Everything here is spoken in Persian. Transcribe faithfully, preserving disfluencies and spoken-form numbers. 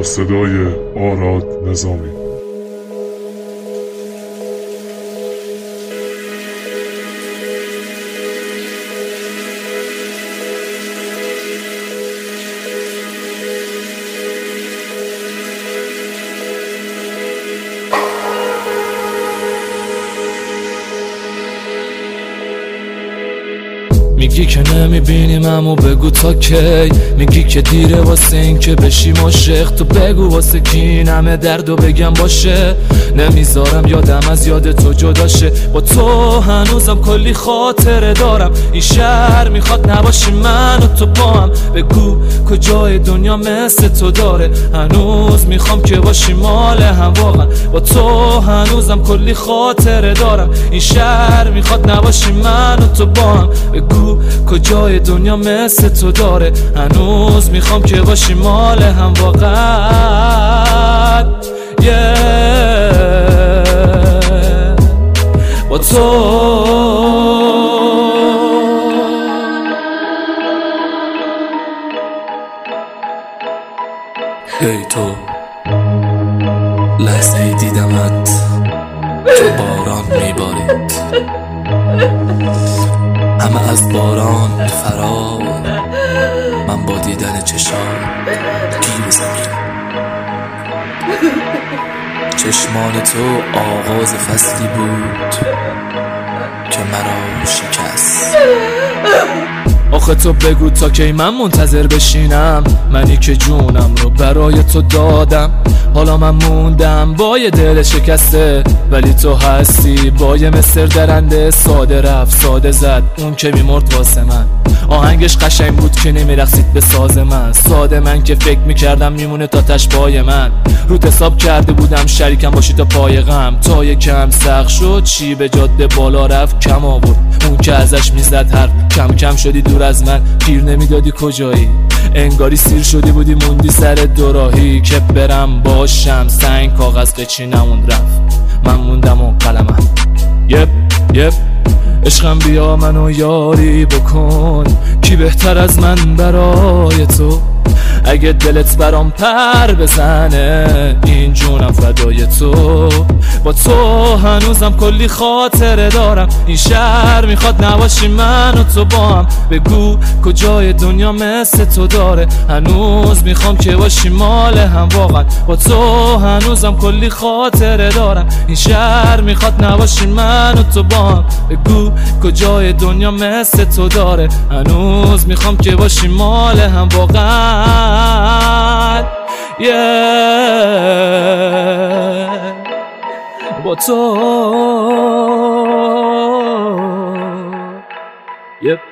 صدای آراد نظامی. میگی که نمیبینیم امو بگو تا کی، میگی که دیره واسه این که بشیم عاشق، تو بگو واسه کی این همه درد و بگم باشه. نمیذارم یادم از یاد تو جدا شه، با تو هنوزم کلی خاطره دارم. این شهر میخواد نباشی من و تو با هم، بگو کجای دنیا مثل تو داره. هنوز میخوام که باشی مال هم، واقعا با تو هنوزم کلی خاطره دارم. این شهر میخواد نباشی من و تو با هم، بگو کجای دنیا مثل تو داره. هنوز میخوام که باشی مال هم، واقعا yeah. با تو ای تو لحظه ای دیدمت تو باران میبارید، همه از باران فرار، من با دیدن چشام گیر زمین. چشمان تو آغاز فصلی بود که مرا شکست. آخه تو بگو تا کی من منتظر بشینم، منی که جونم رو برای تو دادم. حالا من موندم با یه دل شکسته، ولی تو هستی با یه مصر درنده. ساده رفت ساده زد اون که میمرد واسه من، آهنگش قشنگ بود که نمیرقصید به ساز من. ساده من که فکر میکردم میمونه تا تشبای من، رو حساب کرده بودم شریکم باشی تا پای غم. تا یکم سخت شد چی به جاده بالا رفت کم آورد، اون که ازش میزد حرف کم کم شدی دور از من. پیر نمیدادی کجایی، انگاری سیر شدی بودی موندی سر دوراهی. که برم باشم سنگ کاغذ قچی نموند رفت، من موندم و قلمم. یپ یپ عشقم بیا منو یاری بکن، کی بهتر از من برای تو. اگه دلت برام پر بزنه این جونم فدای تو. با تو هنوزم کلی خاطره دارم، این شهر میخواد نباشی من و تو با هم. بگو کجای دنیا مثل تو داره، هنوز میخوام که باشی مال هم، واقعا با تو هنوزم کلی خاطره دارم. این شهر میخواد نباشی من و تو با هم، بگو کجای دنیا مثل تو داره. هنوز میخوام که باشی مال هم، واقعا yeah. با تو yep.